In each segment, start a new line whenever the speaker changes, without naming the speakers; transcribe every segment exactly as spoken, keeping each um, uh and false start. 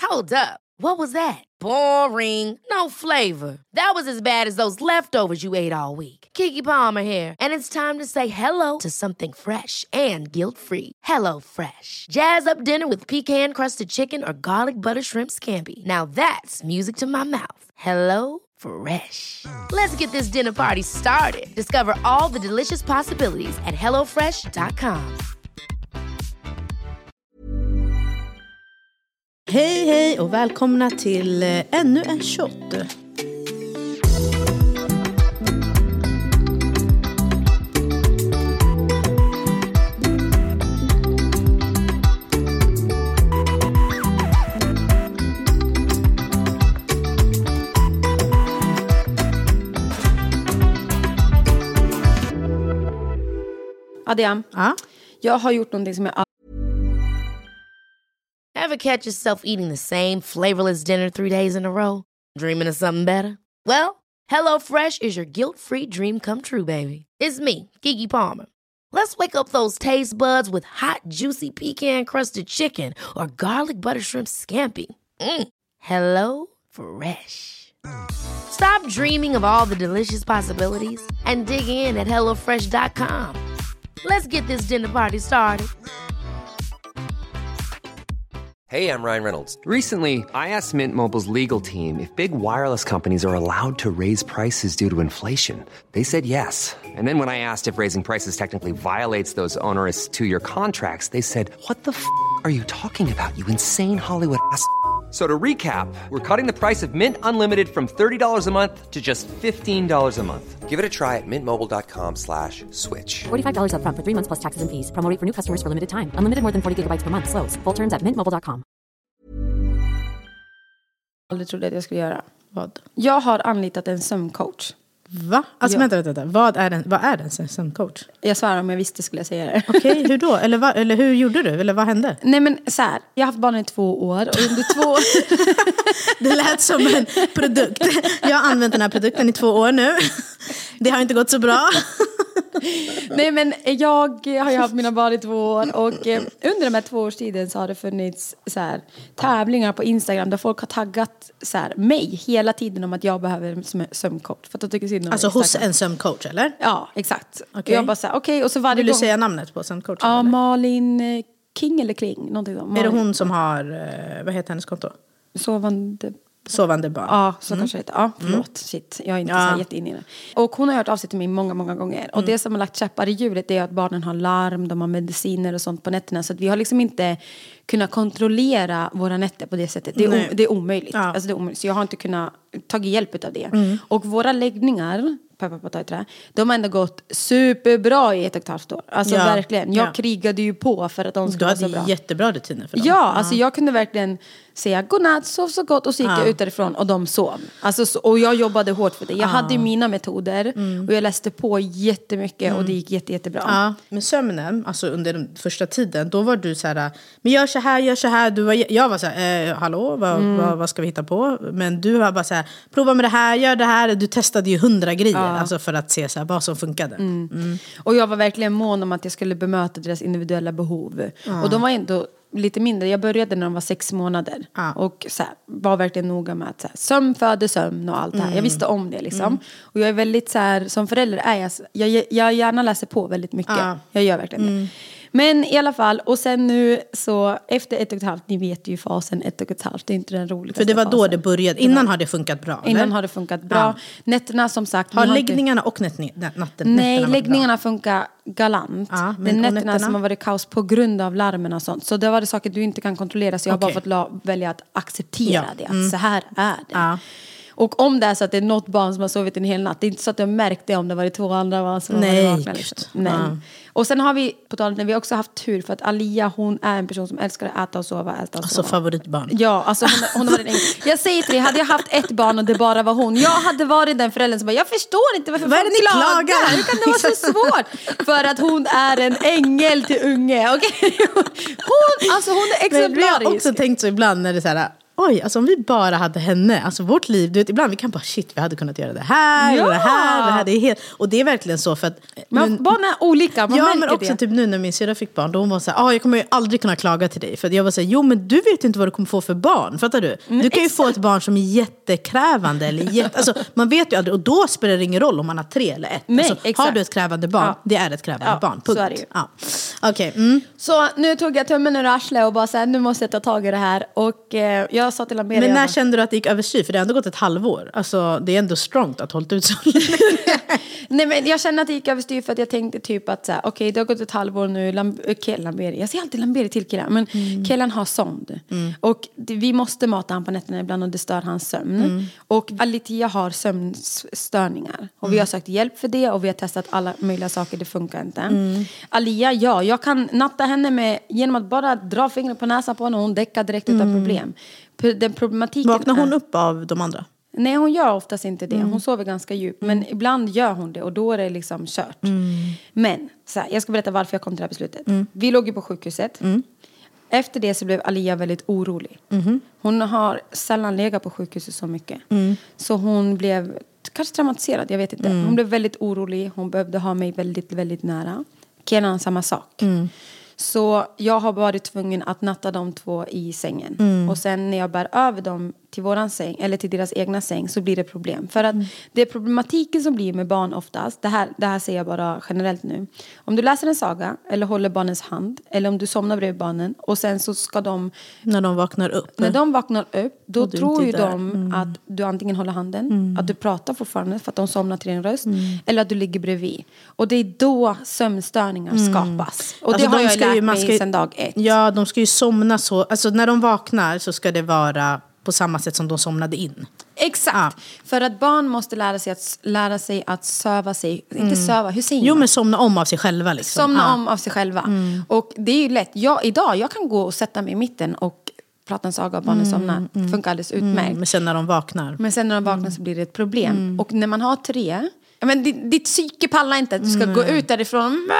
Hold up. What was that? Boring. No flavor. That was as bad as those leftovers you ate all week. Keke Palmer here, and it's time to say hello to something fresh and guilt-free. Hello Fresh. Jazz up dinner with pecan-crusted chicken or garlic butter shrimp scampi. Now that's music to my mouth. Hello Fresh. Let's get this dinner party started. Discover all the delicious possibilities at hello fresh dot com.
Hej hej och välkomna till eh, ännu en shot.
Adiam,
Ja.
jag har gjort någonting som jag...
Ever catch yourself eating the same flavorless dinner three days in a row? Dreaming of something better? Well, HelloFresh is your guilt-free dream come true, baby. It's me, Keke Palmer. Let's wake up those taste buds with hot, juicy pecan-crusted chicken or garlic butter shrimp scampi. Mm. Hello Fresh. Stop dreaming of all the delicious possibilities and dig in at hello fresh dot com. Let's get this dinner party started.
Hey, I'm Ryan Reynolds. Recently, I asked Mint Mobile's legal team if big wireless companies are allowed to raise prices due to inflation. They said yes. And then when I asked if raising prices technically violates those onerous two-year contracts, they said, what the f*** are you talking about, you insane Hollywood ass f- So to recap, we're cutting the price of Mint Unlimited from thirty dollars a month to just fifteen dollars a month. Give it a try at mintmobile.com slash switch.
forty-five dollars up front for three months plus taxes and fees. Promo rate for new customers for limited time. Unlimited more than forty gigabytes per month. Slows full terms at mint mobile dot com.
aldrig trodde att jag skulle göra.
Vad?
Jag har anlitat en sömncoach.
Va? Alltså
Ja.
vänta, vänta, vänta. Vad är den, vad är den som sömncoach?
Jag svär, om jag visste skulle jag säga det.
Okej, hur då? Eller, va, eller hur gjorde du? Eller vad hände?
Nej men så här, jag har haft barnen i två år och under två år...
Det lät som en produkt. Jag har använt den här produkten i två år nu. Det har inte gått så bra.
Nej men jag har ju haft mina barn i två år och eh, under de här två års tiden så har det funnits så här, tävlingar på Instagram där folk har taggat så här, mig hela tiden om att jag behöver en söm- sömncoach för att de tycker synd om
Alltså
mig,
hos
stackare.
en sömncoach, eller?
Ja, exakt.
Okej.
Och jag bara så här, okej, och så varje
Vill du
gång...
säga namnet på sömncoachen?
Ja,
eller?
Malin eh, King eller Kling, någonting sånt.
Är det
Malin.
hon som har, eh, vad heter hennes konto?
Sovande...
Sovande barn.
Ja, så kanske det heter. Ja, förlåt. Shit, jag är inte
Ja.
så här jätteinne i det. Och hon har hört av sig till mig många, många gånger. Och det som har lagt käppar i hjulet är att barnen har larm, de har mediciner och sånt på nätterna. Så att vi har liksom inte kunnat kontrollera våra nätter på det sättet. Det är,
Nej.
o- det är omöjligt.
Ja.
Alltså det är omöjligt. Så jag har inte kunnat ta hjälp av det. Och våra läggningar, pappa på trä, de har ändå gått superbra i ett och ett halvt år. Alltså
Ja.
verkligen. Jag
Ja.
krigade ju på för att de
Du
skulle vara så bra.
hade jättebra rutiner för dem.
Ja, alltså jag kunde verkligen säga godnatt, sov så gott och så gick
Ja.
jag ut därifrån och de sov. Alltså, så, och jag jobbade hårt för det. Jag hade ju mina metoder och jag läste på jättemycket och det gick jätte, jättebra.
Ja, men sömnen, alltså under den första tiden, då var du så här, men gör så här, gör så här. Du var, jag var så här, eh, hallå, vad, vad, vad ska vi hitta på? Men du var bara så här, prova med det här, gör det här. Du testade ju hundra grejer, alltså för att se så här, vad som funkade. Mm.
Och jag var verkligen mån om att jag skulle bemöta deras individuella behov. Och de var ändå lite mindre. Jag började när de var sex månader.
Ja.
Och så här, var verkligen noga med att så här, sömn föder sömn och allt det här. Jag visste om det liksom. Och jag är väldigt så här, som förälder är jag, jag, jag gärna läser på väldigt mycket.
Ja.
Jag gör verkligen det. Men i alla fall, och sen nu så efter ett och ett halvt, ni vet ju fasen ett och ett halvt, det är inte den roligaste
För det var då
fasen.
det började, innan har det funkat bra, eller?
Innan har det funkat bra.
Ja.
Nätterna som sagt.
Har
vi inte-
läggningarna och nättning, natten, nätterna
Nej,
varit
läggningarna funkar galant.
Ja,
det
men
är
och
nätterna,
nätterna?
som har varit kaos på grund av larmen och sånt. Så det var det saker du inte kan kontrollera. Så jag har
Okej.
bara fått la- välja att acceptera
Ja.
det. Att
Mm.
så här är det.
Ja.
Och om det är så att det är något barn som har sovit en hel natt. Det är inte så att jag märkte om det var det två andra barn som
Nej,
var vakna.
gud.
Liksom. Nej.
Ja.
Och sen har vi, på talet, vi har också haft tur. För att Alia, hon är en person som älskar att äta och sova. Äta och
Alltså
sova.
favoritbarn.
Ja, alltså hon, hon har varit en ängel. Jag säger till dig, hade jag haft ett barn och det bara var hon. Jag hade varit den föräldern som bara, jag förstår inte varför
Vad är
folk
det ni
klagar.
klagar?
Hur kan det vara så svårt? För att hon är en ängel till unge. Okay? Hon, alltså hon är
Men vi har
exemplarisk.
också tänkt så ibland när det är så här, oj, alltså om vi bara hade henne, alltså vårt liv, du vet, ibland vi kan bara shit, vi hade kunnat göra det här
Ja.
och det här, det här, det är helt, och det är verkligen så för att
Men
men,
barn är olika, man
ja,
märker
men också
det.
typ nu när min syrra fick barn, då hon var så här, ah, jag kommer ju aldrig kunna klaga till dig, för att jag var så här, jo men du vet inte vad du kommer få för barn, fattar du?
Mm,
du kan ju
exakt.
få ett barn som är jättekrävande eller jätte, alltså man vet ju aldrig, och då spelar det ingen roll om man har tre eller ett.
Nej,
alltså,
exakt.
har du ett krävande barn,
Ja.
det är ett krävande
Ja,
barn,
så
punkt.
är det ju.
Ja. Okej, mm.
Så nu tog jag tummen ur arslet och bara så här, nu måste jag ta tag i det här. Och eh, jag sa till Amelia...
Men när
bara,
kände du att det gick överstyr? För det har ändå gått ett halvår. Alltså, det är ändå strongt att hållit ut så länge.
Nej, men jag kände att det gick överstyr för att jag tänkte typ att så här, okej, det har gått ett halvår nu. Lam- Ke- Lamberi. Jag säger alltid Lamberi till killen. Men mm. killen har sond. Mm. Och det, vi måste mata han på nätterna ibland och det stör hans sömn. Mm. Och Alitia har sömnstörningar. Och mm. vi har sökt hjälp för det och vi har testat alla möjliga saker. Det funkar inte. Mm. Alia, ja, jag kan natta henne med genom att bara dra fingret på näsan på henne och hon däckar direkt utan mm. problem. Den problematiken
Vaknar hon
är,
upp av de andra?
Nej, hon gör oftast inte det. Hon sover ganska djupt. Men mm. ibland gör hon det och då är det liksom kört. Mm. Men så här, jag ska berätta varför jag kom till det här beslutet. Mm. Vi låg ju på sjukhuset. Mm. Efter det så blev Alia väldigt orolig. Mm. Hon har sällan legat på sjukhuset så mycket. Mm. Så hon blev kanske traumatiserad, jag vet inte. Mm. Hon blev väldigt orolig. Hon behövde ha mig väldigt, väldigt nära. Kenan samma sak. Mm. Så jag har varit tvungen att natta de två i sängen. Mm. Och sen när jag bär över dem till våran säng, eller till deras egna säng, så blir det problem. För att mm. det är problematiken som blir med barn oftast. Det här, det här säger jag bara generellt nu. Om du läser en saga, eller håller barnens hand, eller om du somnar bredvid barnen, och sen så ska de...
När de vaknar upp.
När de vaknar upp, då tror ju de
mm.
att du antingen håller handen,
mm.
att du pratar fortfarande för att de somnar till din röst, mm. eller att du ligger bredvid. Och det är då sömnstörningar mm. skapas. Och
alltså
det har
de
jag
ska
lärt
ju, man
mig
ska ju,
sedan dag ett.
Ja, de ska ju somna så... Alltså när de vaknar så ska det vara på samma sätt som de somnade in.
Exakt. Ja. För att barn måste lära sig att, lära sig att söva sig. Mm. Inte söva, hur säger
Jo,
man?
men somna om av sig själva. Liksom.
Somna
ja.
om av sig själva. Mm. Och det är ju lätt. Jag, idag, jag kan gå och sätta mig i mitten och prata en saga och barnen mm. somnar. Det funkar alldeles utmärkt.
Mm. Men sen när de vaknar.
Men sen när de vaknar mm. så blir det ett problem. Mm. Och när man har tre... Men ditt, ditt psyke pallar inte att du ska mm. gå ut därifrån.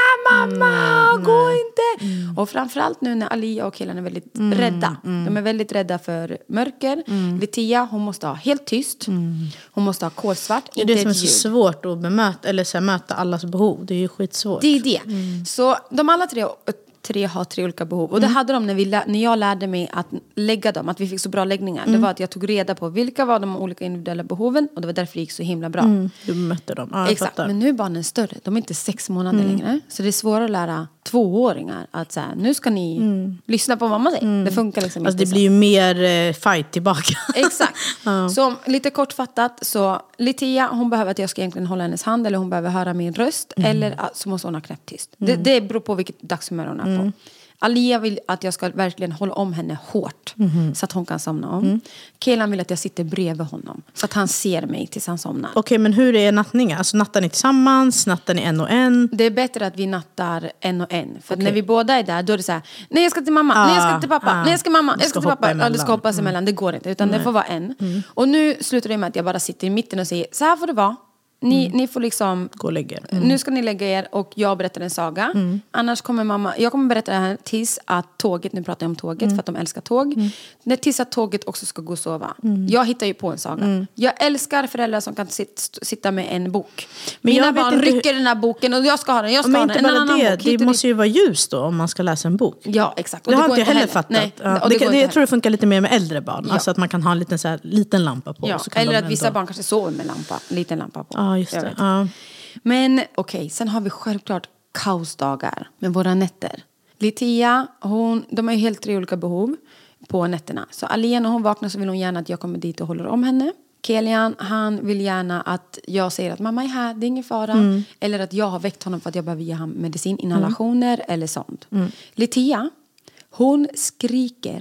Mamma, mm. gå inte. Mm. Och framförallt nu när Alia och killarna är väldigt mm. rädda. Mm. De är väldigt rädda för mörker. Mm. Litia, hon måste ha helt tyst. Mm. Hon måste ha kolsvart.
Det är det som är så svårt att bemöta, eller så här, möta allas behov. Det är ju skitsvårt.
Det är det. Mm. Så de alla tre... tre har tre olika behov. Och det hade de när, vi, när jag lärde mig att lägga dem. Att vi fick så bra läggningar. Mm. Det var att jag tog reda på vilka var de olika individuella behoven. Och det var därför det gick så himla bra. Mm.
Du mötte dem. Ja,
exakt. Men nu är barnen större. De är inte sex månader mm. längre. Så det är svårare att lära tvååringar att så här, nu ska ni mm. lyssna på vad mamma säger. Mm. Det funkar liksom
alltså
inte
det blir ju mer eh, fight tillbaka.
Exakt.
ja.
Så lite kortfattat så Litia, hon behöver att jag ska egentligen hålla hennes hand. Eller hon behöver höra min röst. Mm. Eller så måste hon ha knäpptyst. Mm. Det, det beror på vilket dagshumör hon är mm. på. Alia vill att jag ska verkligen hålla om henne hårt. Mm. Så att hon kan somna om. Mm. Kelan vill att jag sitter bredvid honom. Så att han ser mig tills han somnar.
Okej, okay, men hur är nattningen? Alltså nattar ni tillsammans? Nattar ni en och en?
Det är bättre att vi nattar en och en. För okay. när vi båda är där, då är det så här. Nej, jag ska till mamma. Ah, nej, jag ska till pappa. Ah, nej, jag ska mamma. Jag ska, ska till pappa. Ja, det ska hoppas mm. emellan. Det går inte. Utan nej. Det får vara en. Mm. Och nu slutar det med att jag bara sitter i mitten och säger. Så här får det vara. Ni, mm. ni får liksom...
Gå och lägga er. Mm.
Nu ska ni lägga er och jag berättar en saga. Mm. Annars kommer mamma... Jag kommer berätta det här tills att tåget... Nu pratar jag om tåget mm. för att de älskar tåg. Mm. När tills att tåget också ska gå och sova. Mm. Jag hittar ju på en saga. Mm. Jag älskar föräldrar som kan sit, sitta med en bok. Men mina barn rycker hur... den här boken och jag ska ha den. Jag ska
men
ha den.
Inte
en
bara det.
Bok.
Det måste dit. Ju vara ljus då om man ska läsa en bok.
Ja, exakt.
Och det, det har inte jag heller, heller fattat.
Nej,
ja.
och det
det, det, jag tror det
heller.
funkar lite mer med äldre barn.
Ja.
Alltså att man kan ha en liten, så här, liten lampa på.
Ja.
Så kan
eller
de
att
ändå...
vissa barn kanske sover med lampa. Liten lampa på.
Ja, just det. Ja.
Men okej, okay, sen har vi självklart kaosdagar med våra nätter. Litia, hon, de har ju helt tre olika behov på nätterna. Så Alia, när hon vaknar så vill hon gärna att jag kommer dit och håller om henne. Kelian, han vill gärna att jag säger att mamma är här, det är ingen fara. Mm. Eller att jag har väckt honom för att jag behöver ge honom medicin, inhalationer mm. eller sånt. Mm. Litia, hon skriker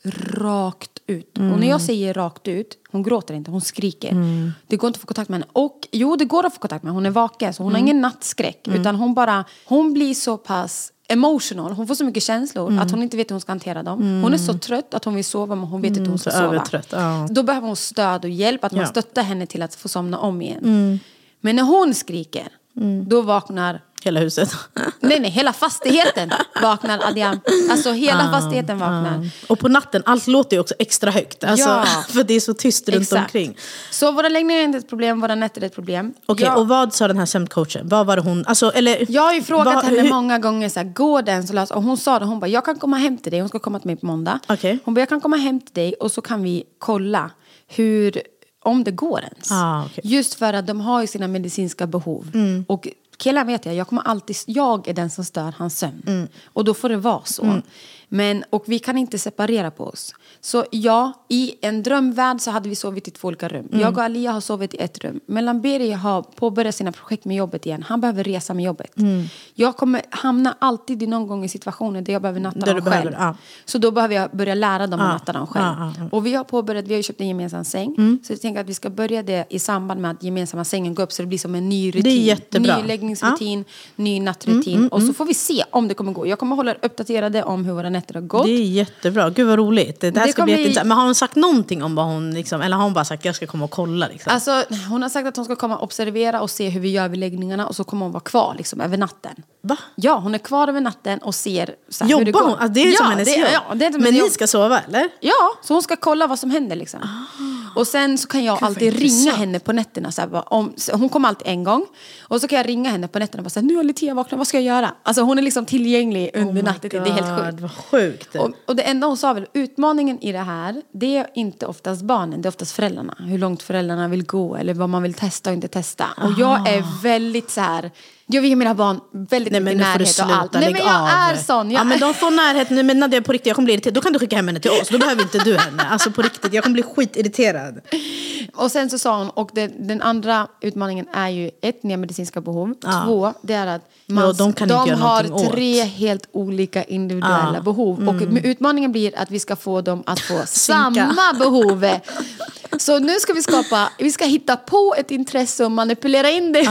rakt ut. Mm. Och när jag säger rakt ut, hon gråter inte, hon skriker. Mm. Det går inte att få kontakt med henne. Och jo, det går att få kontakt med henne. Hon är vaken, så hon mm. har ingen nattskräck. Mm. Utan hon bara, hon blir så pass emotional. Hon får så mycket känslor mm. att hon inte vet hur hon ska hantera dem. Mm. Hon är så trött att hon vill sova, men hon vet inte hur hon ska
mm,
sova.
Trött, ja.
Då behöver hon stöd och hjälp, att man
ja.
stöttar henne till att få somna om igen.
Mm.
Men när hon skriker, mm. då vaknar
hela huset.
nej, nej, hela fastigheten vaknar Adiam. Alltså hela ah, fastigheten vaknar. Ah.
Och på natten, allt låter ju också extra högt. Alltså, ja. För det är så tyst runt
Exakt.
omkring.
Så våra läggningar är inte ett problem, våra nätter är ett problem.
Okej, okay, och vad sa den här sömncoachen? Vad var det hon, alltså, eller...
Jag har ju frågat
vad,
henne
hur...
många gånger så här, går den så lös? Och hon sa det, hon bara, jag kan komma hem till dig. Hon ska komma till mig på måndag.
Okay.
Hon bara, jag kan komma hem till dig och så kan vi kolla hur, om det går ens.
Ah, okay.
Just för att de har ju sina medicinska behov. Mm. Och killar vet jag, jag kommer alltid, jag är den som stör hans sömn. Mm. Och då får det vara så. Mm. Men, och vi kan inte separera på oss. Så ja, i en drömvärld så hade vi sovit i två olika rum. Mm. Jag och Alia har sovit i ett rum. Medan Birger har påbörjat sina projekt med jobbet igen. Han behöver resa med jobbet. Mm. Jag kommer hamna alltid i någon gång i situationer där jag behöver natta dem själv. Behöver, ja. Så då behöver jag börja lära dem att ja. natta dem själv. Ja, ja, ja. Och vi har påbörjat, vi har köpt en gemensam säng. Mm. Så jag tänker att vi ska börja det i samband med att gemensamma sängen går upp. Så det blir som en ny rutin.
Det är jättebra.
Ny läggningsrutin, ja. ny nattrutin. Mm, mm, och så får vi se om det kommer gå. Jag kommer hålla er uppdaterade om hur våra nätter har gått.
Det är jättebra. Gud vad roligt. Det, det här det ska bli jätteintressant. Men har hon sagt någonting om vad hon liksom, eller har hon bara sagt att jag ska komma och kolla liksom?
Alltså hon har sagt att hon ska komma och observera och se hur vi gör vid läggningarna och så kommer hon vara kvar liksom över natten.
Va?
Ja, hon är kvar över natten och ser så här,
jobbar
hur det går.
Hon? Alltså, det är
ja,
som hennes
det,
jobb.
Ja, det är
men ni ska sova eller?
Ja, så hon ska kolla vad som händer liksom. Ah. Och sen så kan jag Gud, alltid ringa henne på nätterna så här, bara, om, så hon kommer alltid en gång och så kan jag ringa henne på nätterna och bara säga nu har Litia vaknat, vad ska jag göra? Alltså hon är liksom tillgänglig under oh natten. Det är helt sjukt.
Vad sjukt.
Och, och det enda hon sa väl, utmaningen i det här, det är inte oftast barnen, det är oftast föräldrarna. Hur långt föräldrarna vill gå eller vad man vill testa och inte testa. Och
Aha.
jag är väldigt så här, jag vill ge mina barn väldigt
nej,
mycket närhet och allt.
Nej men
jag
av.
är sån. Jag
ja men de får närhet, nej, men Nadia på riktigt, jag kommer bli irriterad. Då kan du skicka hem henne till oss, då behöver inte du henne. Alltså på riktigt, jag kommer bli skitirriterad.
Och sen så sa hon, och det, den andra utmaningen är ju ett, nya medicinska behov.
Ja.
Två, det är att man,
ja, de, kan
de
inte
har tre åt. helt olika individuella ja. behov. Mm. Och utmaningen blir att vi ska få dem att få samma behov. Så nu ska vi skapa, vi ska hitta på ett intresse och manipulera in det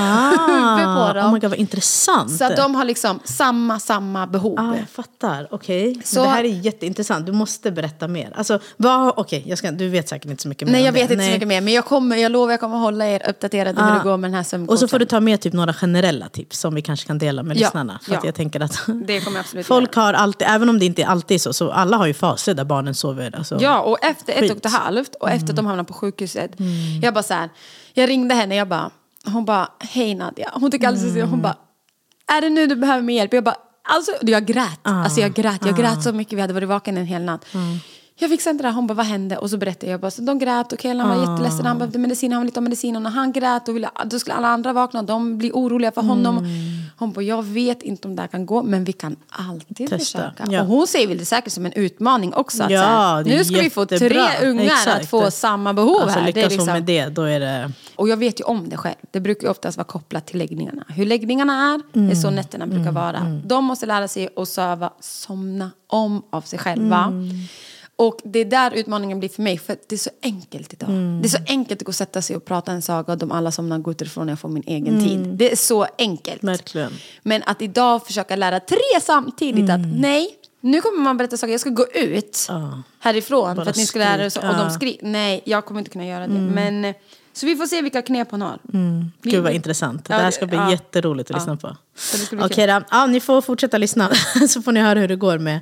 ah,
på dem.
Oh my God, vad intressant.
Så att de har liksom samma, samma behov.
Ah, jag fattar, okej. Okay. Det här är jätteintressant, du måste berätta mer. Alltså, vad, okej, okay, du vet säkert inte så mycket mer.
Nej, jag
om
vet
det.
inte
Nej.
så mycket mer. Men jag kommer, jag lovar, jag kommer hålla er uppdaterade ah. hur det går med den här sömncoachen.
Och så får du ta med typ några generella tips som vi kanske kan dela med ja. lyssnarna. För
ja.
att jag tänker att
det kommer absolut
folk har alltid, även om det inte är alltid så, så alla har ju faser där barnen sover. Alltså,
ja, och efter
skit.
ett och ett halvt och efter att de hamnar på sjukhuset. Mm. Jag bara så här, jag ringde henne, jag bara, hon bara, hej Nadia. Hon tycker alldeles mm. hon bara, är det nu du behöver mer hjälp? Jag bara, alltså, jag grät. Ah. Alltså jag grät, jag ah. grät så mycket, vi hade varit vaken en hel natt. Mm. Jag fick inte det här, hon bara, vad hände? Och så berättade jag bara, så de grät och killen var ah. jätteledsen, han behövde medicin, han var lite av medicin. Och när han grät, och ville, då skulle alla andra vakna och de blir oroliga för honom. Mm. Hon bara, jag vet inte om det här kan gå, men vi kan alltid Testa. försöka. Ja. Och hon ser väl det säkert som en utmaning också. Att
ja,
här, nu ska
jättebra.
vi få tre ungar
Exakt.
att få samma behov
alltså,
här.
Lyckas
det är liksom...
med det, då är det...
Och jag vet ju om det själv. Det brukar ju oftast vara kopplat till läggningarna. Hur läggningarna är, mm. är så nätterna brukar mm. vara. Mm. De måste lära sig att söva, somna om av sig själva. Mm. Och det är där utmaningen blir för mig. För det är så enkelt idag. Mm. Det är så enkelt att gå och sätta sig och prata en saga. Och de alla somnar går utifrån när jag får min egen mm. tid. Det är så enkelt.
Verkligen.
Men att idag försöka lära tre samtidigt. Mm. Att nej, nu kommer man berätta saker. Jag ska gå ut uh. härifrån. Bara för att ni ska lära er. Så, och de skriver, nej, jag kommer inte kunna göra det. Mm. Men... Så vi får se vilka knep hon har.
Mm. Gud vad intressant. Det här ska bli ja. jätteroligt att ja. lyssna på. Okej okay, då. Ja, ni får fortsätta lyssna. Så får ni höra hur det går med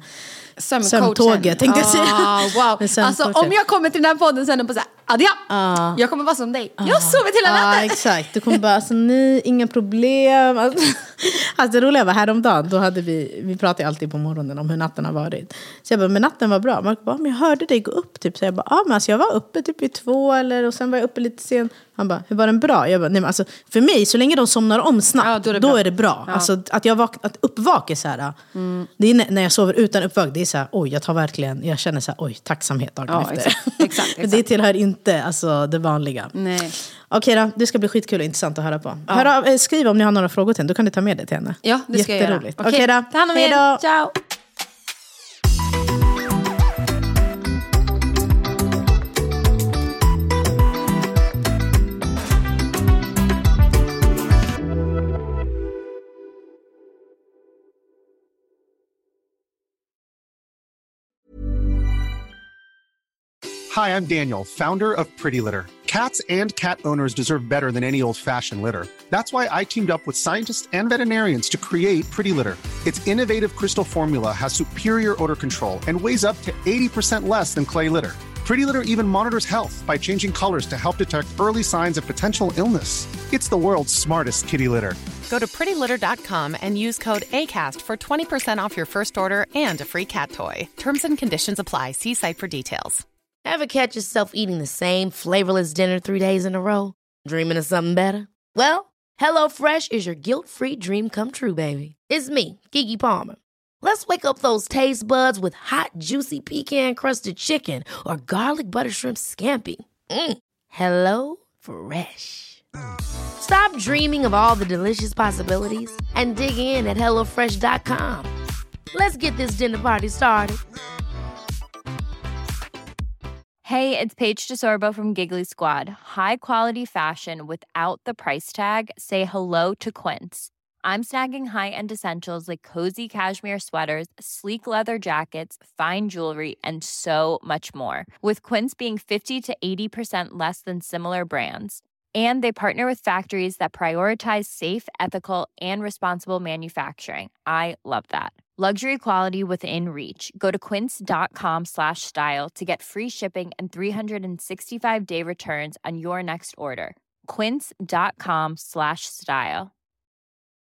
sömntåget. Tänkte jag säga.
Oh, wow. Alltså om jag kommer till den här podden sen och på så här, Adia, ah. jag kommer vara som dig. Jag har sovit hela natten.
Ja, exakt. Du kommer bara, alltså nej, inga problem. Alltså, alltså det roliga var häromdagen, då hade vi, vi pratar alltid på morgonen om hur natten har varit. Så jag bara, men natten var bra. Mark bara, men jag hörde dig gå upp typ. Så jag bara, ja men alltså jag var uppe typ i två eller, och sen var jag uppe lite sen. Han bara, hur var den bra? Jag bara, nej men alltså för mig, så länge de somnar om snabbt, ja, då är det bra. Då är det bra. Ja. Alltså att jag vak- att uppvak är så här, mm. det är när jag sover utan uppvak, det är så här, oj jag tar verkligen, jag känner så här, oj tacksamhet dagen
ja,
efter.
Exakt, exakt, exakt.
Det tillhör inte alltså det vanliga.
Nej.
Okej då, det ska bli skitkul och intressant att höra på. Ja. Hör av, skriv om ni har några frågor till henne, då kan du ta med det till henne.
Ja, det ska jag göra.
Okej okay, då,
ta hand om er. Ciao.
Hi, I'm Daniel, founder of Pretty Litter. Cats and cat owners deserve better than any old-fashioned litter. That's why I teamed up with scientists and veterinarians to create Pretty Litter. Its innovative crystal formula has superior odor control and weighs up to eighty percent less than clay litter. Pretty Litter even monitors health by changing colors to help detect early signs of potential illness. It's the world's smartest kitty litter.
Go to pretty litter dot com and use code ACAST for twenty percent off your first order and a free cat toy. Terms and conditions apply. See site for details.
Ever catch yourself eating the same flavorless dinner three days in a row? Dreaming of something better? Well, HelloFresh is your guilt-free dream come true, baby. It's me, Keke Palmer. Let's wake up those taste buds with hot, juicy pecan-crusted chicken or garlic butter shrimp scampi. Mm. Hello Fresh. Stop dreaming of all the delicious possibilities and dig in at hello fresh dot com. Let's get this dinner party started.
Hey, it's Paige DeSorbo from Giggly Squad. High quality fashion without the price tag. Say hello to Quince. I'm snagging high-end essentials like cozy cashmere sweaters, sleek leather jackets, fine jewelry, and so much more. With Quince being fifty to eighty percent less than similar brands. And they partner with factories that prioritize safe, ethical, and responsible manufacturing. I love that. Luxury quality within reach. Go to quince.com slash style to get free shipping and three sixty-five day returns on your next order. Quince.com slash style.